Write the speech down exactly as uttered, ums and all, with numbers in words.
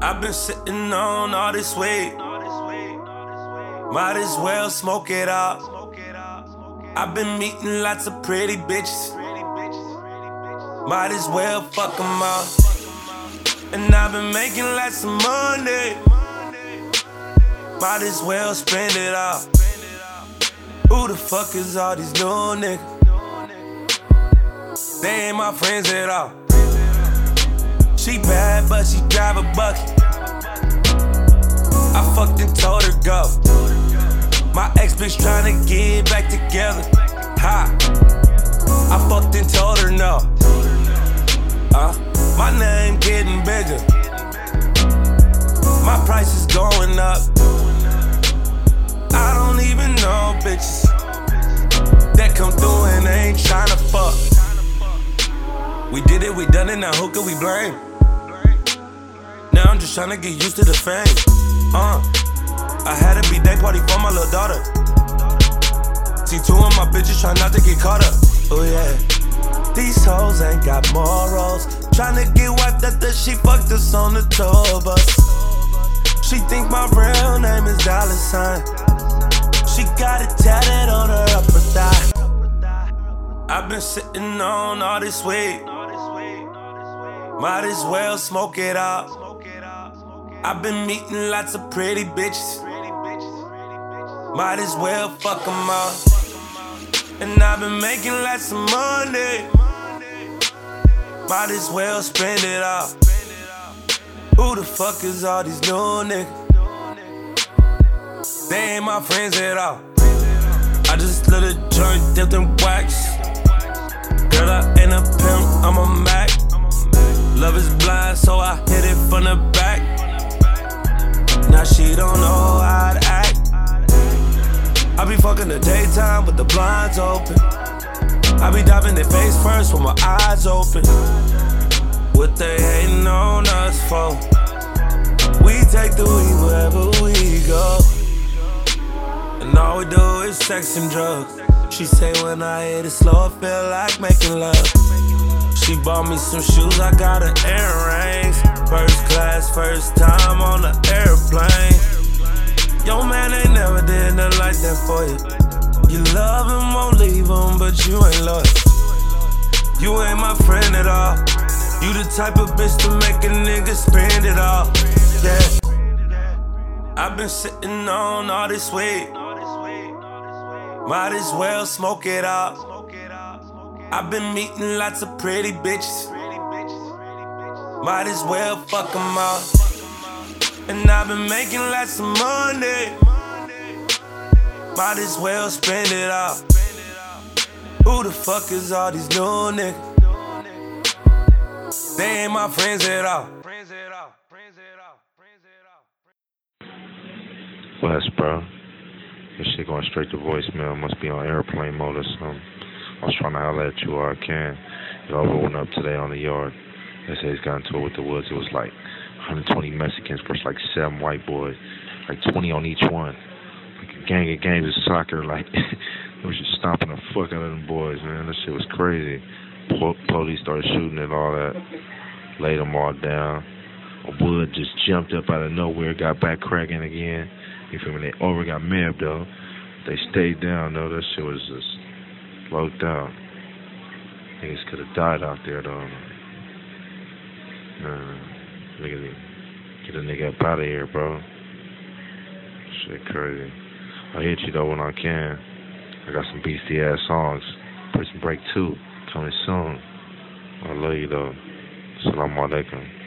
I've been sitting on all this weed. Might as well smoke it out. I've been meeting lots of pretty bitches. Might as well fuck them all. And I've been making lots of money. Might as well spend it all. Who the fuck is all these new niggas? They ain't my friends at all. She bad, but she drive a bucket. I fucked and told her go. My ex bitch tryna get back together. Ha! I fucked and told her no. Uh, my name getting bigger. My price is going up. I don't even know bitches that come through and ain't tryna fuck. We did it, we done it, now who can we blame? Now I'm just tryna get used to the fame. Uh, I had a B-day party for my little daughter. See two of my bitches try not to get caught up. Oh yeah. These hoes ain't got morals. Tryna get wiped after she fucked us on the tour bus. She think my real name is Dollar Sign. She got it tatted on her upper thigh. I've been sitting on all this weed. Might as well smoke it out. I've been meeting lots of pretty bitches. Might as well fuck them all. And I've been making lots of money. Might as well spend it all. Who the fuck is all these new niggas? They ain't my friends at all. I just let a joint dipped in wax. Girl, I ain't a pimp, I'm a Mac. Love is blind, so I hit it from the back. Now she don't know how to act. I be fucking the daytime with the blinds open. I be diving their face first with my eyes open. What they hating on us for? We take the weed wherever we go. And all we do is sex and drugs. She say when I hit it slow, I feel like making love. She bought me some shoes, I got her earrings. First class, first time on the airplane. Yo man ain't never did nothing like that for you. You love him, won't leave him, but you ain't loyal. You ain't my friend at all. You the type of bitch to make a nigga spend it all. Yeah. I've been sitting on all this weed. Might as well smoke it out. I've been meeting lots of pretty bitches. Might as well fuck them all. And I've been making lots of money. Might as well spend it all. Who the fuck is all these new niggas? They ain't my friends at all. West, bro. This shit going straight to voicemail. Must be on airplane mode or something. I was trying to holler at you all I can. It over went up today on the yard. They say he's got into it with the woods. It was like one hundred twenty Mexicans versus like seven white boys. Like twenty on each one. Like a gang of games of soccer. Like, they was just stomping the fuck out of them boys, man. That shit was crazy. Po- police started shooting and all that. Laid them all down. Wood just jumped up out of nowhere, got back cracking again. You feel me? They over got mad though. They stayed down though. That shit was just locked out. Niggas could have died out there though. Nah, nigga, get a nigga up out of here, bro. Shit crazy. I'll hit you though when I can. I got some beastie ass songs. Prison Break two coming soon. I love you though. Assalamu alaikum.